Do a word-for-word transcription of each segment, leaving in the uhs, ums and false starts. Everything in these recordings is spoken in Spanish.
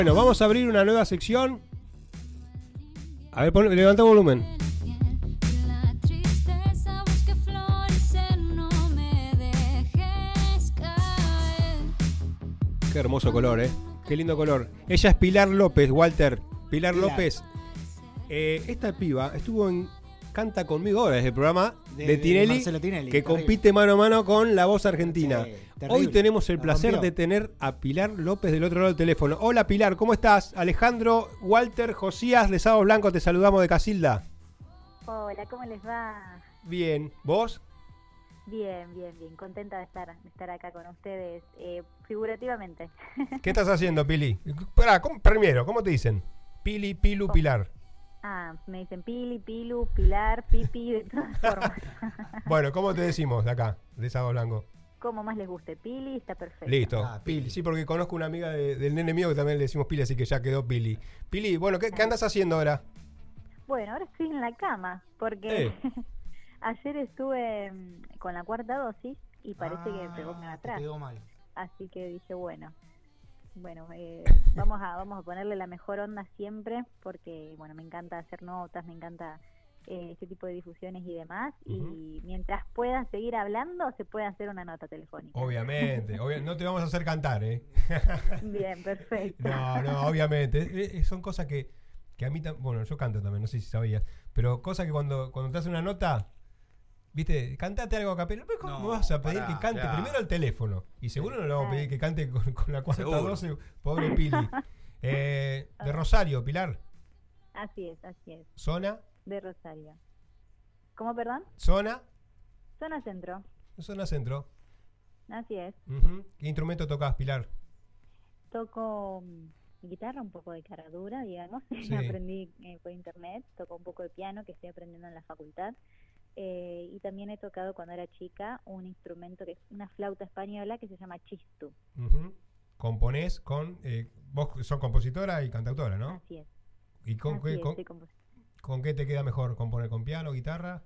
Bueno, vamos a abrir una nueva sección. A ver, pon, levanta volumen. Qué hermoso color, ¿eh? Qué lindo color. Ella es Pilar López, Walter. Pilar, Pilar. López. Eh, esta piba estuvo en Canta Conmigo ahora, es el programa de, de, Tinelli, de Tinelli, que terrible. Compite mano a mano con La Voz Argentina. Sí, hoy tenemos el placer de tener a Pilar López del otro lado del teléfono. Hola Pilar, ¿cómo estás? Alejandro, Walter, Josías de Sábados Blancos, te saludamos de Casilda. Hola, ¿cómo les va? Bien, ¿vos? Bien, bien, bien. Contenta de estar, de estar acá con ustedes, eh, figurativamente. ¿Qué estás haciendo, Pili? Pará, ¿cómo, primero, ¿cómo te dicen? Pili, Pilu, ¿Cómo? Pilar. Ah, me dicen Pili, Pilu, Pilar, Pipi, de todas formas. Bueno, ¿cómo te decimos de acá, de Sábado Blanco? Como más les guste, Pili, está perfecto. Listo, ah, Pili. Sí, porque conozco una amiga de, del nene mío que también le decimos Pili, así que ya quedó Pili. Pili, bueno, ¿qué, ¿qué andas haciendo ahora? Bueno, ahora estoy en la cama, porque eh. ayer estuve con la cuarta dosis y parece ah, que me pegó atrás. Te quedó mal. Así que dije, bueno... Bueno, eh, vamos a vamos a ponerle la mejor onda siempre, porque bueno, me encanta hacer notas, me encanta eh, este tipo de difusiones y demás, uh-huh. Y mientras pueda seguir hablando, se puede hacer una nota telefónica. Obviamente, obvi- no te vamos a hacer cantar, ¿eh? Bien, perfecto. No, no, obviamente, eh, eh, son cosas que, que a mí, tam- bueno, yo canto también, no sé si sabías, pero cosas que cuando, cuando te hacen una nota... Viste, cantate algo a capela. ¿Cómo no, me vas a pedir pará, que cante? Ya. Primero el teléfono. Y seguro sí. No le vamos a pedir que cante con, con la cuarta doce. Pobre Pili. Eh, de Rosario, Pilar. Así es, así es. ¿Zona? De Rosario. ¿Cómo, perdón? ¿Zona? Zona centro. Zona centro. Así es. Uh-huh. ¿Qué instrumento tocas, Pilar? Toco um, guitarra, un poco de cara dura, digamos. Sí. Aprendí eh, por internet. Toco un poco de piano, que estoy aprendiendo en la facultad. Eh, y también he tocado cuando era chica un instrumento que es una flauta española que se llama chistu. Uh-huh. Componés con... Eh, vos sos compositora y cantautora, ¿no? Así es. ¿Y con, Así qué, es, con, con qué te queda mejor? ¿Componer con piano, guitarra?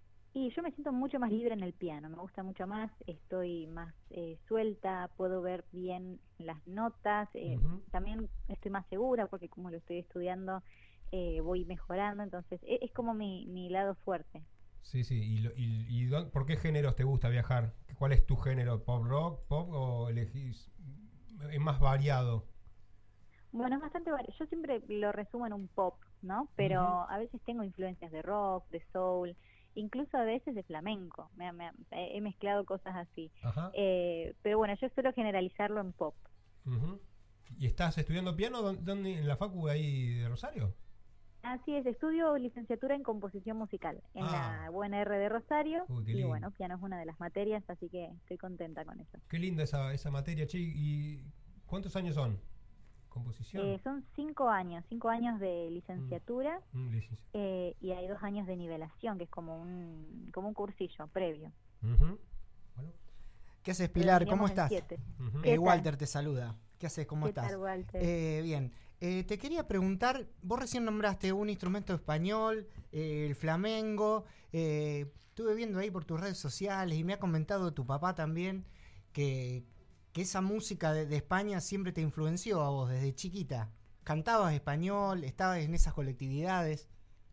Y yo me siento mucho más libre en el piano, me gusta mucho más, estoy más eh, suelta, puedo ver bien las notas, eh, uh-huh. También estoy más segura porque como lo estoy estudiando eh, voy mejorando, entonces es, es como mi, mi lado fuerte. Sí, sí. ¿Y, y, y por qué géneros te gusta viajar? ¿Cuál es tu género? ¿Pop rock, pop o elegís? ¿Es más variado? Bueno, es bastante variado. Yo siempre lo resumo en un pop, ¿no? Pero uh-huh. A veces tengo influencias de rock, de soul, incluso a veces de flamenco. Me, me, he mezclado cosas así. Uh-huh. Eh, pero bueno, yo suelo generalizarlo en pop. Uh-huh. ¿Y estás estudiando piano dónde, en la facu ahí de Rosario? Así es, estudio licenciatura en composición musical en ah. la U N R de Rosario. Uy, y bueno, piano es una de las materias, así que estoy contenta con eso. Qué linda esa, esa materia, che. ¿Y cuántos años son? ¿Composición? Eh, son cinco años, cinco años de licenciatura mm. Mm, licencia. eh, y hay dos años de nivelación, que es como un como un cursillo previo. Uh-huh. Bueno. ¿Qué haces, Pilar? ¿Cómo estás? Uh-huh. Eh, Walter te saluda. ¿Qué haces? ¿Cómo ¿Qué estás? Tal, Walter? Eh, bien. Eh, te quería preguntar, vos recién nombraste un instrumento español, eh, el flamenco, eh, estuve viendo ahí por tus redes sociales y me ha comentado tu papá también que, que esa música de, de España siempre te influenció a vos desde chiquita. ¿Cantabas español? ¿Estabas en esas colectividades?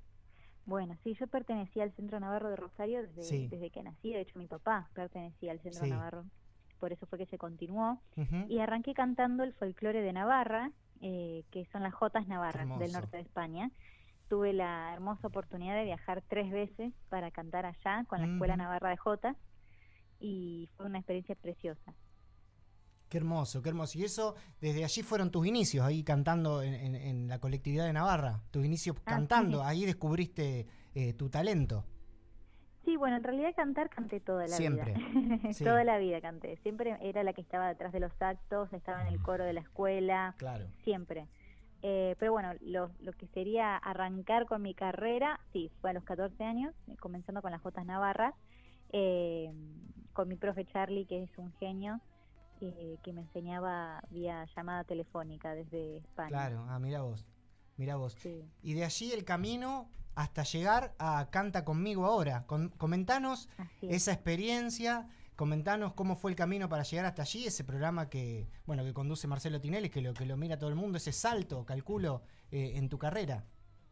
Bueno, sí, yo pertenecía al Centro Navarro de Rosario desde, sí. desde que nací, de hecho mi papá pertenecía al Centro sí. Navarro, por eso fue que se continuó, uh-huh. Y arranqué cantando el folclore de Navarra, Eh, que son las jotas navarras del norte de España. Tuve la hermosa oportunidad de viajar tres veces para cantar allá con la uh-huh. Escuela Navarra de Jotas y fue una experiencia preciosa. Qué hermoso, qué hermoso. Y eso, desde allí fueron tus inicios, ahí cantando en, en, en la colectividad de Navarra, tus inicios ah, cantando, sí. Ahí descubriste eh, tu talento. Sí, bueno, en realidad cantar canté toda la Siempre. vida. Sí. Toda la vida canté. Siempre era la que estaba detrás de los actos, estaba en el coro de la escuela. Claro. Siempre. Eh, pero bueno, lo, lo que sería arrancar con mi carrera, sí, fue a los catorce años, comenzando con las Jotas Navarras, eh, con mi profe Charlie, que es un genio, eh, que me enseñaba vía llamada telefónica desde España. Claro, ah, mira vos, mira vos. Sí. Y de allí el camino hasta llegar a Canta Conmigo Ahora. Con, comentanos esa experiencia, comentanos cómo fue el camino para llegar hasta allí, ese programa que, bueno, que conduce Marcelo Tinelli, que lo, que lo mira todo el mundo, ese salto, calculo, eh, en tu carrera.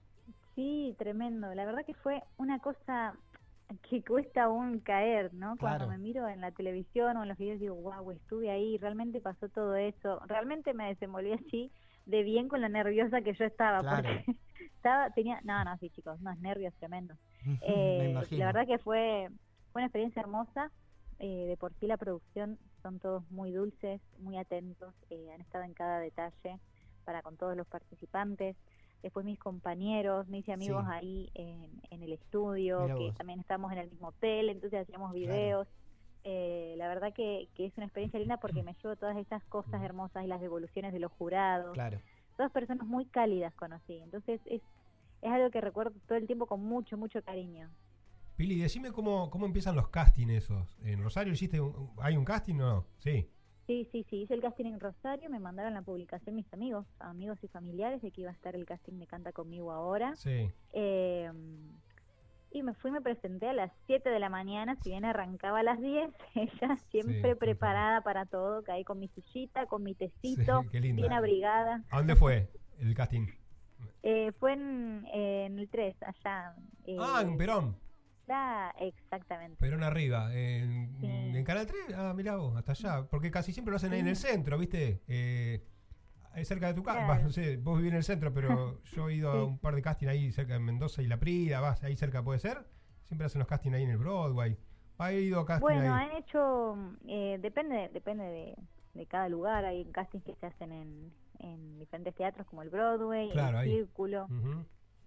Sí, tremendo. La verdad que fue una cosa que cuesta aún caer, ¿no? Cuando Claro. me miro en la televisión o en los videos digo, wow, estuve ahí, realmente pasó todo eso. Realmente me desenvolví así de bien con lo nerviosa que yo estaba. Claro. Porque estaba, tenía, no, no, sí, chicos, unos nervios tremendos. Me Eh, imagino. la verdad que fue, fue una experiencia hermosa. Eh, de por sí la producción son todos muy dulces, muy atentos, eh, han estado en cada detalle para con todos los participantes. Después mis compañeros, me hice amigos Sí. ahí en, en el estudio, Mirá que vos. también estábamos en el mismo hotel, entonces hacíamos videos. Eh, la verdad que, que es una experiencia linda porque me llevo todas esas cosas hermosas y las devoluciones de los jurados. Claro. Todas personas muy cálidas conocí, entonces es, es algo que recuerdo todo el tiempo con mucho, mucho cariño. Pili, decime cómo, cómo empiezan los castings esos. ¿En Rosario hiciste un, hay un casting o no? Sí. Sí, sí, sí, hice el casting en Rosario, me mandaron la publicación mis amigos, amigos y familiares de que iba a estar el casting de Canta Conmigo Ahora. Sí. Eh, y me fui, me presenté a las siete de la mañana, si bien arrancaba a las diez, ella siempre Sí, preparada para todo, caí con mi sillita, con mi tecito, Sí, qué lindo. bien abrigada. ¿A dónde fue el casting? Eh, fue en, en el tres, allá. Eh, Ah, en Perón. Ah, exactamente. Perón arriba. En, Sí. en Canal tres. Ah, mirá vos, hasta allá. Porque casi siempre lo hacen ahí en el centro, ¿viste? Eh, ahí cerca de tu casa. Claro. No sé, vos vivís en el centro, pero yo he ido a Sí. un par de castings ahí cerca de Mendoza y La Prida. Vas ahí cerca, ¿puede ser? Siempre hacen los castings ahí en el Broadway. ¿Ha ido a casting Bueno, ahí? han hecho, eh, depende depende de, de cada lugar, hay castings que se hacen en, en diferentes teatros como el Broadway, Claro, el ahí. Círculo, Ujú.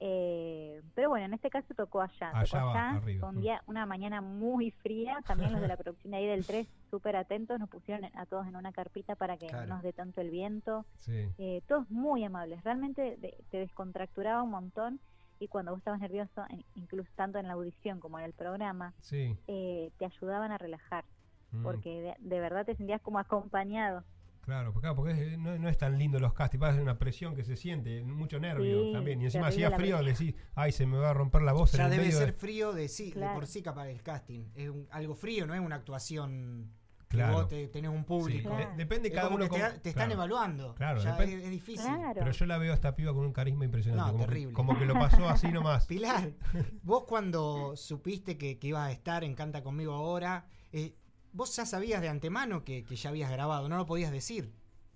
eh, pero bueno, en este caso tocó allá, Allá tocó va, allá, arriba. fue un día, una mañana muy fría, también los de la producción de ahí del tres, súper atentos, nos pusieron a todos en una carpita para que Claro. no nos dé tanto el viento, Sí. eh, todos muy amables, realmente de- te descontracturaba un montón, y cuando vos estabas nervioso, en- incluso tanto en la audición como en el programa, Sí. eh, te ayudaban a relajar, Mm. porque de, de verdad te sentías como acompañado. Claro, porque, claro, porque es- no, no es tan lindo los castings, pasa una presión que se siente, mucho nervio Sí, también. Y encima terrible hacía la frío, presión. decís, ay, se me va a romper la voz en Ya el debe medio ser de- frío de sí, de Claro. por sí capaz el casting. Es un- algo frío, no es una actuación Claro. que vos te, tenés un Sí, público. Claro. de- depende Es cada como uno que te, cómo- te están claro. evaluando. Claro, Ya depende- es, es difícil. Claro. Pero yo la veo a esta piba con un carisma impresionante. No, como, que, terrible. como que lo pasó así nomás. Pilar, vos cuando supiste que, que ibas a estar en Canta Conmigo Ahora, eh, vos ya sabías de antemano que, que ya habías grabado, no lo podías decir.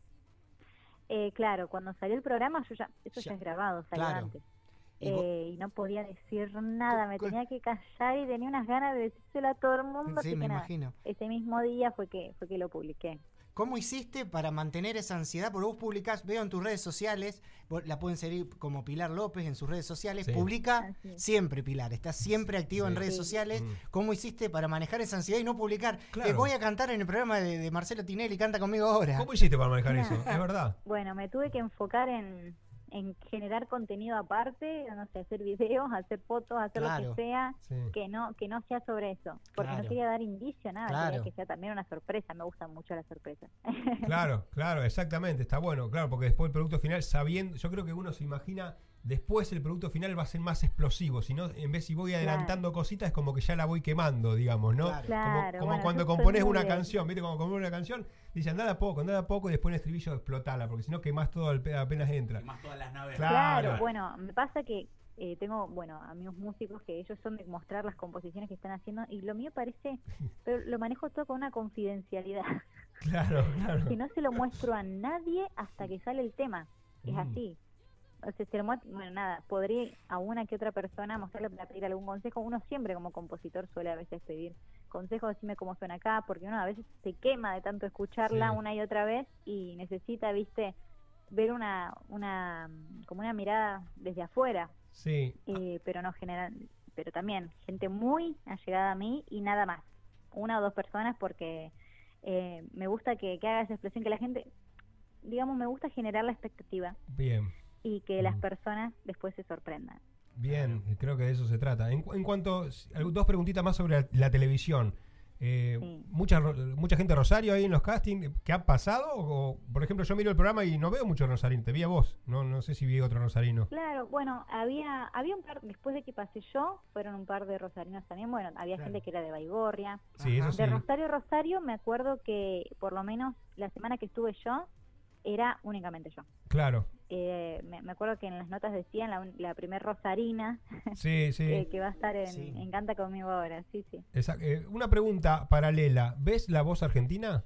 Eh, claro, cuando salió el programa, yo ya, eso ya, Ya, es grabado, salió claro. antes. Y vos- Eh, y no podía decir nada, me cu- tenía que callar y tenía unas ganas de decírselo a todo el mundo. Sí, así me que nada, imagino. ese mismo día fue que fue que lo publiqué. ¿Cómo hiciste para mantener esa ansiedad? Porque vos publicás, veo en tus redes sociales, vos la pueden seguir como Pilar López en sus redes sociales, Sí. publica Así es. siempre, Pilar, está siempre activo Sí. en redes Sí. sociales. Mm. ¿Cómo hiciste para manejar esa ansiedad y no publicar? Claro. Eh, voy a cantar en el programa de, de Marcelo Tinelli, Canta Conmigo Ahora. ¿Cómo hiciste para manejar Claro. eso? Es verdad. Bueno, me tuve que enfocar en, en generar contenido aparte, no sé, hacer videos, hacer fotos, hacer Claro. lo que sea, Sí. que no que no sea sobre eso, porque Claro. no quería dar indicio, nada, Claro. quería que sea también una sorpresa, me gustan mucho las sorpresas. Claro, claro, exactamente, está bueno, claro, porque después el producto final, sabiendo, yo creo que uno se imagina, después el producto final va a ser más explosivo, si no, en vez si voy adelantando cositas, es como que ya la voy quemando, digamos, ¿no? Claro. Como, Claro, como bueno, cuando yo soy compones muy una de- canción, ¿viste? Como compones una canción, dicen, andá de a poco, andá de a poco, y después en el estribillo explotala, porque si no quemás todo al pe- apenas entra. Más todas las naves. Claro. Claro, bueno, me pasa que eh, tengo, bueno, amigos músicos que ellos son de mostrar las composiciones que están haciendo y lo mío parece, pero lo manejo todo con una confidencialidad, Claro, claro. que no se lo muestro a nadie hasta que sale el tema, es Mm. así. O sea, se lo muest- bueno, nada, podría a una que otra persona mostrarle para pedir algún consejo. Uno siempre como compositor suele a veces pedir consejos, decime cómo suena acá, porque uno a veces se quema de tanto escucharla Sí. una y otra vez y necesita, viste, ver una, una, como una mirada desde afuera, Sí, eh, pero no general, pero también gente muy allegada a mí y nada más, una o dos personas, porque eh, me gusta que, que haga esa expresión, que la gente, digamos, me gusta generar la expectativa bien. y que las Mm. personas después se sorprendan. Bien, creo que de eso se trata. En, cu- en cuanto, al- dos preguntitas más sobre la, la televisión. Eh, sí. mucha, mucha gente de Rosario ahí en los castings. ¿Qué ha pasado? O, por ejemplo, yo miro el programa y no veo mucho rosarino. Te vi a vos. No, no sé si vi otro rosarino. Claro, bueno, había había un par, después de que pasé yo, fueron un par de rosarinos también. Bueno, había claro. gente que era de Baigorria. Sí, eso sí. De Rosario Rosario me acuerdo que por lo menos la semana que estuve yo, era únicamente yo. Claro. Eh, me, me acuerdo que en las notas decían la, la primer rosarina sí, sí. que, que va a estar en, sí. en Canta Conmigo Ahora, sí, sí. Exacto. Eh, una pregunta paralela, ¿ves La Voz Argentina?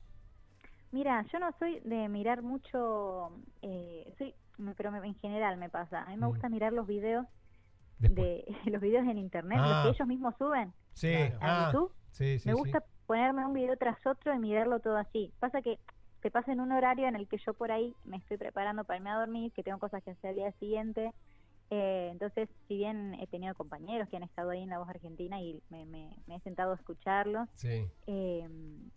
Mira, yo no soy de mirar mucho, eh, soy, pero me, en general me pasa, a mí me mm. gusta mirar los videos Después. de los videos en internet, ah. los que ellos mismos suben sí. a ah. YouTube. Sí, sí, me gusta sí. ponerme un video tras otro y mirarlo todo así. Pasa que te pasa en un horario en el que yo por ahí me estoy preparando para irme a dormir, que tengo cosas que hacer al día siguiente. Eh, entonces, si bien he tenido compañeros que han estado ahí en La Voz Argentina y me, me, me he sentado a escucharlos, sí. eh,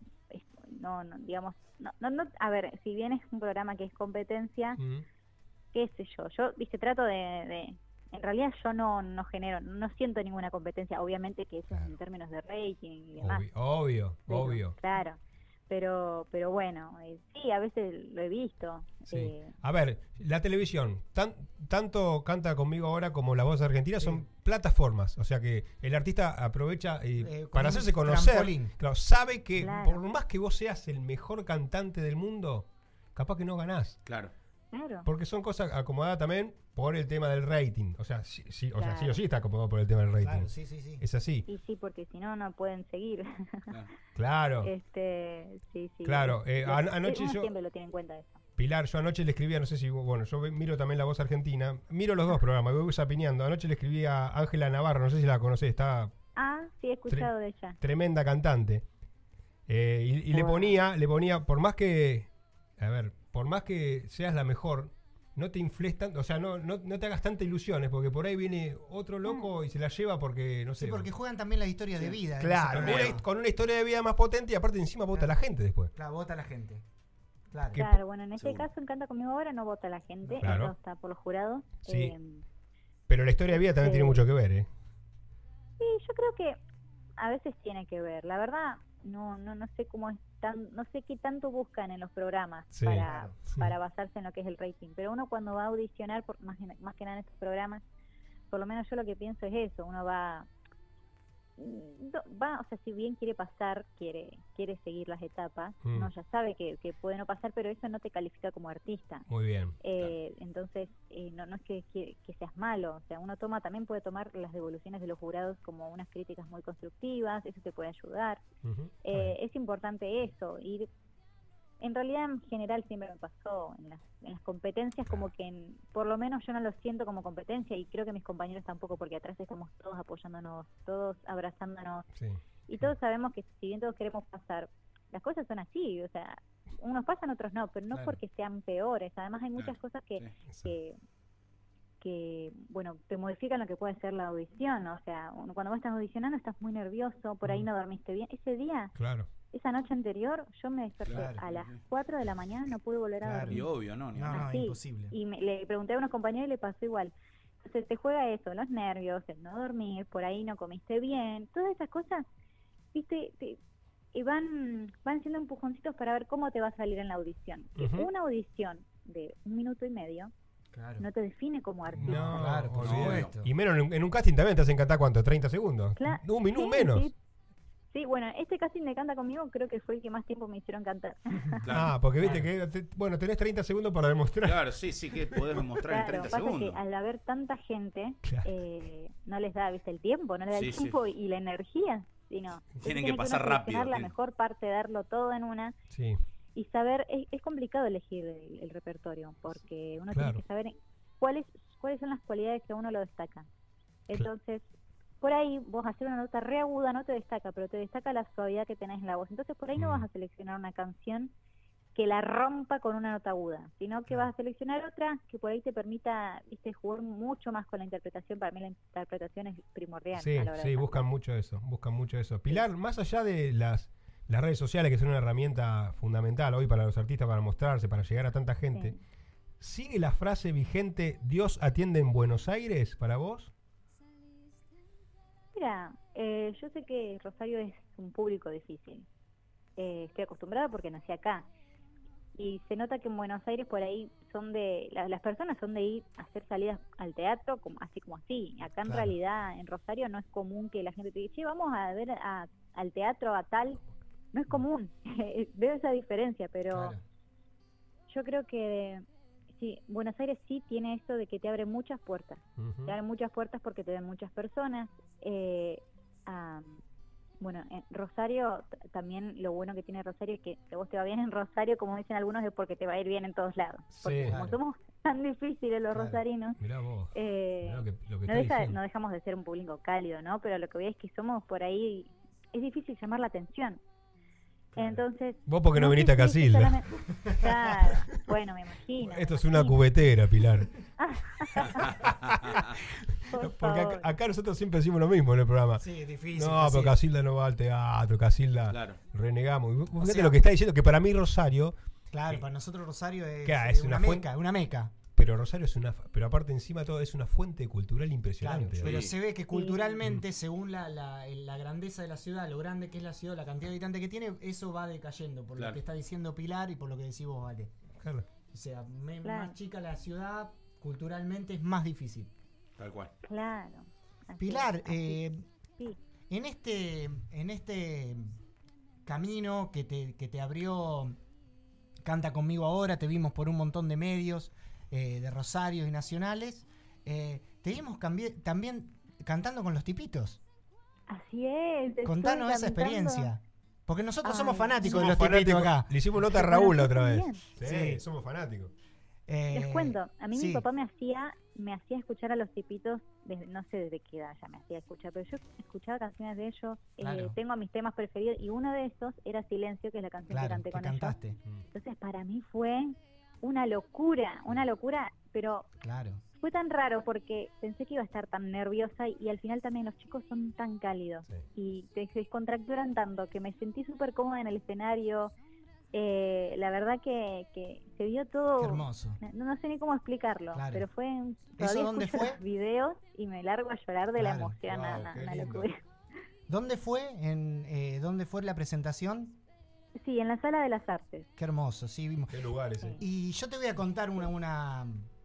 no, no, digamos, no, no, no, a ver, si bien es un programa que es competencia, mm. qué sé yo, yo, viste, trato de, de en realidad yo no, no genero, no siento ninguna competencia, obviamente que eso claro. es en términos de rating y demás. Obvio, obvio. Pero, obvio. Claro. Pero pero bueno, eh, sí, a veces lo he visto. Sí. Eh. A ver, la televisión, tan, tanto Canta Conmigo Ahora como La Voz Argentina sí. son plataformas, o sea que el artista aprovecha eh, eh, para hacerse conocer, claro, sabe que claro. por más que vos seas el mejor cantante del mundo, capaz que no ganás. Claro. Claro. Porque son cosas acomodadas también por el tema del rating. O sea, sí, sí, claro. o sea, sí o sí está acomodado por el tema del rating. Claro, sí, sí, sí. Es así. Y sí, porque si no, no pueden seguir. Claro. Este, sí, sí. Claro. Eh, an anoche uno yo... siempre lo tiene en cuenta eso. Pilar, yo anoche le escribía, no sé si... Bueno, yo miro también La Voz Argentina. Miro los dos programas, voy zapineando. Anoche le escribí a Ángela Navarro, no sé si la conocés, está... Ah, sí, he escuchado de ella. Tremenda cantante. Eh, y y wow. le ponía, le ponía, por más que... A ver, por más que seas la mejor... No te infles tanto, o sea, no, no, no te hagas tantas ilusiones, porque por ahí viene otro loco y se la lleva porque, no sé. Sí, porque juegan también las historias sí. de vida. Claro, una, con una historia de vida más potente y aparte encima vota claro. la gente después. Claro, vota la gente. Claro, claro bueno, en este Seguro. caso en Canta Conmigo Ahora no vota la gente, claro. eso está por los jurados. Sí. Eh, Pero la historia de vida también eh, tiene mucho que ver, ¿eh? Sí, yo creo que a veces tiene que ver. La verdad, no no no sé cómo es tan, no sé qué tanto buscan en los programas sí, para claro, sí. para basarse en lo que es el rating, pero uno cuando va a audicionar por más más que nada en estos programas, por lo menos yo lo que pienso es eso, uno va va, o sea, si bien quiere pasar, quiere quiere seguir las etapas, mm. uno ya sabe que, que puede no pasar, pero eso no te califica como artista. Muy bien. Eh, claro. Entonces, eh, no, no es que, que, que seas malo, o sea, uno toma también puede tomar las devoluciones de los jurados como unas críticas muy constructivas, eso te puede ayudar. Uh-huh. eh, es importante eso, ir... En realidad, en general, siempre me pasó en las, en las competencias, claro. como que en, por lo menos yo no lo siento como competencia y creo que mis compañeros tampoco, porque atrás estamos todos apoyándonos, todos abrazándonos. Sí. Y todos sabemos que si bien todos queremos pasar, las cosas son así, o sea, unos pasan, otros no, pero no claro. porque sean peores. Además hay muchas claro. cosas que, sí. que, que, bueno, te modifican lo que puede ser la audición. O sea, cuando vos estás audicionando estás muy nervioso, por ahí no dormiste bien. Ese día... Claro. Esa noche anterior yo me desperté claro, a las cuatro de la mañana, no pude volver claro, a dormir. Y obvio, ¿no? No, no, Así, imposible. Y me, le pregunté a unos compañeros y le pasó igual. Entonces te juega eso, los nervios, el no dormir, por ahí no comiste bien, todas esas cosas, viste, te, y van, van siendo empujoncitos para ver cómo te va a salir en la audición. Uh-huh. Una audición de un minuto y medio claro. no te define como artista. No, claro, por supuesto. Y menos en, en un casting también te hacen cantar, ¿cuánto? ¿treinta segundos? Claro. Un minuto sí, menos. Sí. Sí, bueno, este casting de Canta Conmigo creo que fue el que más tiempo me hicieron cantar. Claro. Ah, porque viste que, te, bueno, tenés treinta segundos para demostrar. Claro, sí, sí que podés demostrar claro, en treinta pasa segundos. Que al haber tanta gente, claro. eh, no les da, viste, el tiempo, no les da sí, el tiempo sí. y la energía, sino tienen que pasar que rápido. La mejor parte, darlo todo en una. Sí. Y saber, es, es complicado elegir el, el repertorio, porque uno claro. tiene que saber cuáles cuáles son las cualidades que a uno lo destacan. Entonces... Claro. Por ahí vos hacer una nota re aguda no te destaca, pero te destaca la suavidad que tenés en la voz. Entonces por ahí mm. no vas a seleccionar una canción que la rompa con una nota aguda, sino que vas a seleccionar otra que por ahí te permita, viste, jugar mucho más con la interpretación. Para mí la interpretación es primordial. Sí, a la hora sí, de buscan mucho eso, buscan mucho eso. Pilar, sí. más allá de las, las redes sociales, que son una herramienta fundamental hoy para los artistas, para mostrarse, para llegar a tanta gente, sí. ¿sigue la frase vigente, Dios atiende en Buenos Aires, para vos? Mira, eh, yo sé que Rosario es un público difícil. Eh, estoy acostumbrada porque nací acá. Y se nota que en Buenos Aires por ahí son de, la, las personas son de ir a hacer salidas al teatro, como así como así. Acá en claro. realidad en Rosario no es común que la gente te diga, che, vamos a ver a, al teatro a tal. No es común. Veo esa diferencia, pero claro. yo creo que sí, Buenos Aires sí tiene esto de que te abre muchas puertas. Uh-huh. Te abre muchas puertas porque te ven muchas personas. Eh, um, Bueno, en Rosario, t- también lo bueno que tiene Rosario es que si vos te va bien en Rosario, como dicen algunos, es porque te va a ir bien en todos lados. Porque sí, como claro. somos tan difíciles los claro. rosarinos, Mirá vos. Eh, Mirá lo que, lo que no, deja, no dejamos de ser un público cálido, ¿no? Pero lo que veo es que somos por ahí, es difícil llamar la atención. Claro. Entonces, vos porque no, no viniste a Casilda. Solamente... Claro, bueno, me imagino. Esto me es imagino. Una cubetera, Pilar. Porque acá, acá nosotros siempre decimos lo mismo en el programa. Sí, es difícil. No, Casilda. Pero Casilda no va al teatro, Casilda claro. renegamos. Fíjate o sea, lo que está diciendo, que para mí Rosario... Claro, para nosotros Rosario es, es, es una, una meca, una meca. Pero Rosario es una... Pero aparte encima todo es una fuente cultural impresionante. Claro, pero se ve que culturalmente, sí. según la, la, la grandeza de la ciudad, lo grande que es la ciudad, la cantidad de habitantes que tiene, eso va decayendo, por claro. lo que está diciendo Pilar y por lo que decís vos, Vale. Claro. O sea, me, claro. más chica la ciudad, culturalmente es más difícil. Tal cual. Claro. Así Pilar, es, eh, sí. en este en este camino que te, que te abrió Canta Conmigo Ahora, te vimos por un montón de medios eh, de Rosario y nacionales, eh, te vimos cambi- también cantando con los tipitos. Así es. Contanos esa cantando. experiencia. Porque nosotros Ay, somos fanáticos somos de los fanáticos. tipitos acá. Le hicimos nota a Raúl la otra vez. Sí, sí, somos fanáticos. Eh, Les cuento, a mí sí. mi papá me hacía me hacía escuchar a los tipitos, desde, no sé desde qué edad ya me hacía escuchar, pero yo escuchaba canciones de ellos, claro. eh, tengo mis temas preferidos y uno de esos era Silencio, que es la canción claro, que canté que con cantaste. ellos. Entonces para mí fue una locura, una locura, pero claro. fue tan raro porque pensé que iba a estar tan nerviosa y, y al final también los chicos son tan cálidos sí. y te descontracturan tanto que me sentí súper cómoda en el escenario. Eh, la verdad que, que se vio todo. Qué hermoso. No, no sé ni cómo explicarlo, claro. pero fue un, ¿Eso dónde fue? Los videos y me largo a llorar de claro. la emoción. Wow, a, a la locura. ¿Dónde fue? En, eh, ¿Dónde fue la presentación? Sí, en la Sala de las Artes. Qué hermoso, sí vimos. Qué lugares. Sí. Y yo te voy a contar una, una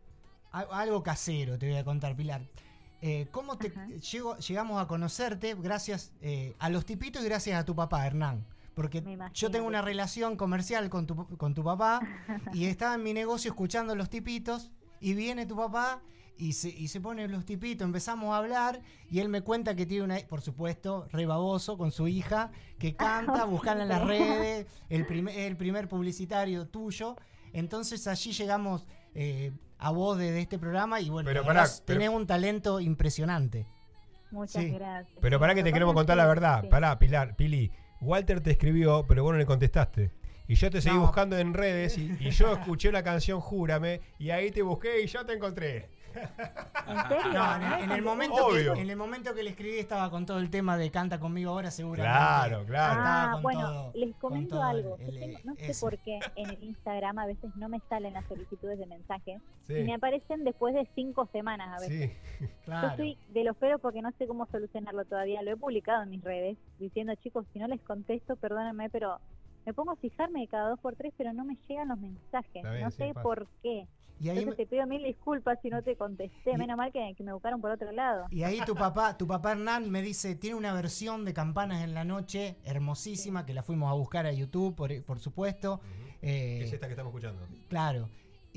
algo casero, te voy a contar, Pilar. Eh, ¿Cómo te llego, llegamos a conocerte? Gracias eh, a los tipitos y gracias a tu papá, Hernán. Porque yo tengo una relación comercial con tu, con tu papá y estaba en mi negocio escuchando los tipitos y viene tu papá y se, y se pone los tipitos, empezamos a hablar y él me cuenta que tiene una, por supuesto, re baboso con su hija, que canta, buscarla en las redes, el primer, el primer publicitario tuyo. Entonces allí llegamos eh, a vos de, de este programa y bueno, pero pará, tenés pero... un talento impresionante. Muchas sí. gracias. Pero pará que te queremos contar la verdad, sí. pará, Pilar, Pili. Walter te escribió, pero vos no le contestaste. Y yo te seguí no. buscando en redes y, y yo escuché la canción Júrame y ahí te busqué y yo te encontré. ¿En serio? No, en, el, en, el momento que, en el momento que le escribí estaba con todo el tema de Canta Conmigo Ahora, seguramente. Claro, claro. Ah, con bueno, todo, les comento algo. El, el, tengo, no sé eso. por qué en el Instagram a veces no me salen las solicitudes de mensajes sí. y me aparecen después de cinco semanas a veces. Sí, claro. Yo soy de los feos porque no sé cómo solucionarlo todavía. Lo he publicado en mis redes diciendo, chicos, si no les contesto, perdónenme, pero me pongo a fijarme cada dos por tres, pero no me llegan los mensajes. Bien, no sé sí, por qué. Y ahí Entonces me... te pido mil disculpas si no te contesté, y... menos mal que, que me buscaron por otro lado. Y ahí tu papá, tu papá Hernán me dice, tiene una versión de Campanas en la Noche hermosísima, sí. que la fuimos a buscar a YouTube, por, por supuesto. Uh-huh. eh, es esta que estamos escuchando. Claro.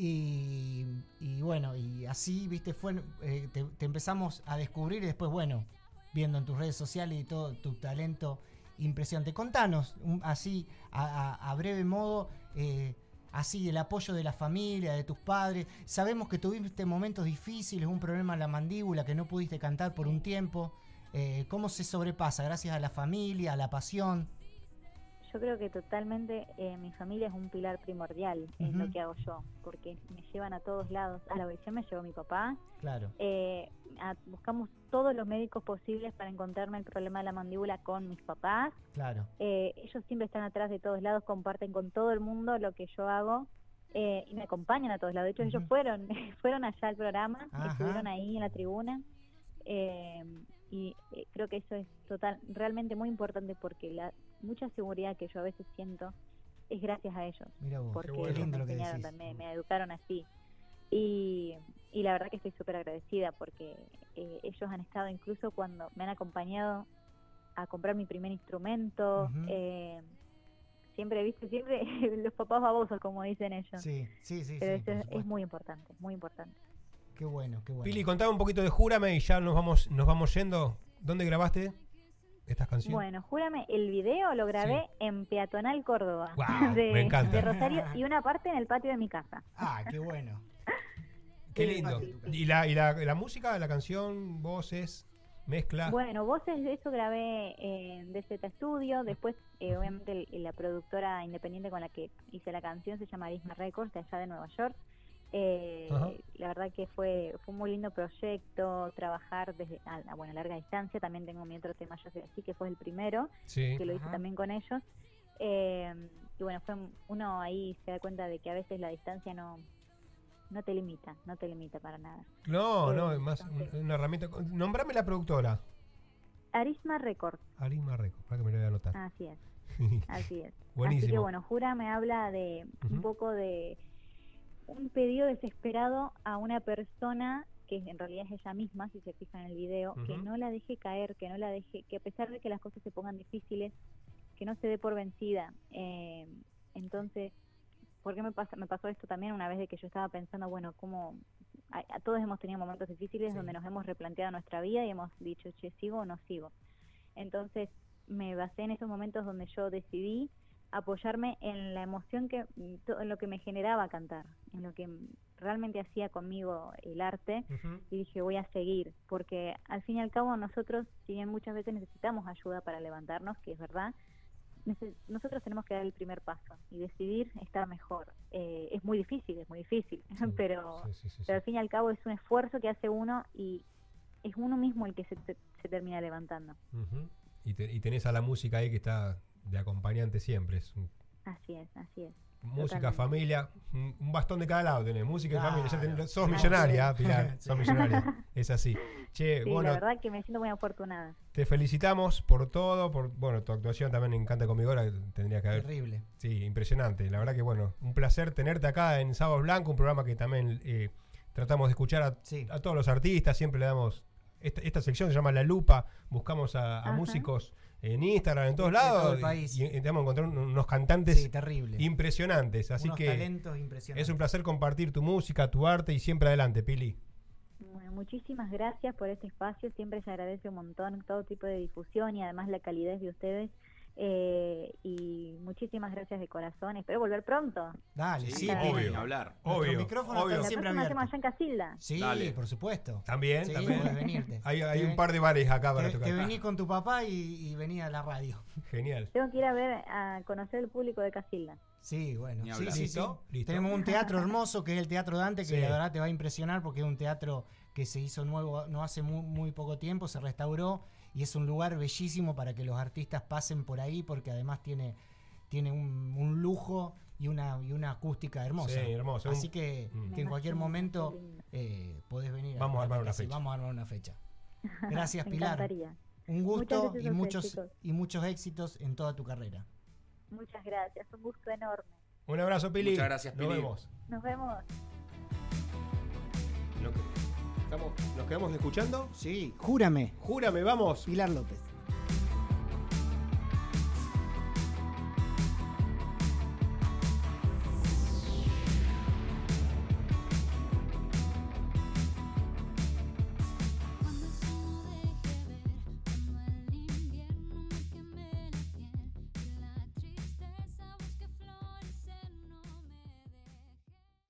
Y, y bueno, y así, viste, fue eh, te, te empezamos a descubrir y después, bueno, viendo en tus redes sociales y todo tu talento impresionante. Contanos, un, así, a, a, a breve modo, eh, así, el apoyo de la familia, de tus padres. Sabemos que tuviste momentos difíciles, un problema en la mandíbula, que no pudiste cantar por un tiempo. Eh, ¿Cómo se sobrepasa? Gracias a la familia, a la pasión. Yo creo que totalmente eh, mi familia es un pilar primordial uh-huh. en lo que hago yo, porque me llevan a todos lados. A la audición me llevó mi papá. Claro. Eh, a, buscamos todos los médicos posibles para encontrarme el problema de la mandíbula con mis papás. Claro. Eh, ellos siempre están atrás de todos lados, comparten con todo el mundo lo que yo hago eh, y me acompañan a todos lados. De hecho, uh-huh. ellos fueron fueron allá al programa, Ajá. estuvieron ahí en la tribuna. Eh, y eh, creo que eso es total, realmente muy importante, porque la mucha seguridad que yo a veces siento es gracias a ellos. Mira vos, porque qué lindo me lo que enseñaron, decís. me, me educaron así. Y, y la verdad que estoy súper agradecida, porque eh, ellos han estado incluso cuando me han acompañado a comprar mi primer instrumento. Uh-huh. eh, siempre, viste, siempre los papás babosos, como dicen ellos. Sí, sí, sí. Pero sí, eso es, es muy importante, muy importante. Qué bueno, qué bueno. Pili, contame un poquito de Júrame y ya nos vamos, nos vamos yendo. ¿Dónde grabaste estas canciones? Bueno, Júrame, el video lo grabé sí. en Peatonal Córdoba. Wow, de, me encanta. De Rosario, y una parte en el patio de mi casa. Ah, qué bueno. Qué lindo. ¿Y la, y la, la música, la canción, voces, mezcla? Bueno, voces de eso grabé en D Z Studio. Después, eh, obviamente, el, la productora independiente con la que hice la canción se llama Arisma Records, de allá de Nueva York. Eh, la verdad que fue fue un muy lindo proyecto trabajar desde a, a bueno, larga distancia. También tengo mi otro tema, Yo Soy Así, que fue el primero, sí. que lo hice Ajá. también con ellos. Eh, y bueno, fue uno ahí se da cuenta de que a veces la distancia no no te limita, no te limita para nada. No, eh, no, es más entonces, una herramienta. Nombrame la productora. Arisma Records. Arisma Records, para que me lo voy a anotar. Así es, así es. Buenísimo. Así que bueno, Jura me habla de uh-huh. un poco de un pedido desesperado a una persona que en realidad es ella misma, si se fijan en el video, uh-huh. que no la deje caer, que no la deje, que a pesar de que las cosas se pongan difíciles, que no se dé por vencida. Eh, entonces, ¿por qué me pasa, me pasó esto también una vez de que yo estaba pensando, bueno, cómo a, a todos hemos tenido momentos difíciles sí. donde nos hemos replanteado nuestra vida y hemos dicho, che, ¿sigo o no sigo? Entonces, me basé en esos momentos donde yo decidí apoyarme en la emoción que, en lo que me generaba cantar, en lo que realmente hacía conmigo el arte, uh-huh. y dije, voy a seguir, porque al fin y al cabo nosotros, si bien muchas veces necesitamos ayuda para levantarnos, que es verdad, nosotros tenemos que dar el primer paso y decidir estar mejor. Eh, es muy difícil, es muy difícil, sí, pero, sí, sí, sí, pero al fin y al cabo es un esfuerzo que hace uno y es uno mismo el que se, se, se termina levantando. Uh-huh. y, te, y tenés a la música ahí que está de acompañante siempre. Es un... Así es, así es. Música, totalmente. Familia, un bastón de cada lado tenés, música y claro, familia. Ya tenés, sos claro, millonaria, sí. Pilar, sos millonaria. Es así. Che, sí, bueno, la verdad que me siento muy afortunada. Te felicitamos por todo, por bueno, tu actuación también me encanta conmigo, ahora tendría que haber. Terrible. Sí, impresionante. La verdad que bueno, un placer tenerte acá en Sábados Blancos, un programa que también eh, tratamos de escuchar a, sí. a todos los artistas, siempre le damos esta, esta sección se llama La Lupa, buscamos a, a músicos en Instagram, en todos de, lados, de todo el país. y, y intentamos encontrar unos cantantes sí, terrible. impresionantes, así unos que talentos impresionantes. Es un placer compartir tu música, tu arte y siempre adelante, Pili. Bueno, muchísimas gracias por este espacio, siempre se agradece un montón todo tipo de difusión y además la calidez de ustedes. Eh, y muchísimas gracias de corazón. Espero volver pronto. Dale, sí, sí obvio. Hablar. Obvio. Micrófono obvio. está siempre abierto. Hacemos allá en Casilda. Sí, Dale. por supuesto. También, sí, también. Puedes venirte. Hay, hay te un par de bares acá para te, tocar. Te venís con tu papá y, y venís a la radio. Genial. Tengo que ir a ver, a conocer el público de Casilda. Sí, bueno. Sí, sí, ¿Listo? sí. ¿Listo? Tenemos un teatro hermoso que es el Teatro Dante, que sí. la verdad te va a impresionar porque es un teatro que se hizo nuevo no hace muy, muy poco tiempo, se restauró y es un lugar bellísimo para que los artistas pasen por ahí porque además tiene, tiene un, un lujo y una, y una acústica hermosa. Sí, hermoso. Así que, mm. que en cualquier momento eh, podés venir. Vamos a, a armar una fecha. fecha. Vamos a armar una fecha. Gracias, Me Pilar. encantaría. Un gusto y ustedes, muchos chicos. y muchos éxitos en toda tu carrera. Muchas gracias, un gusto enorme. Un abrazo, Pili. Muchas gracias, Pili. Nos vemos. Nos vemos. Lo que, estamos, ¿Nos quedamos escuchando? Sí, Júrame. Júrame, vamos. Pilar López.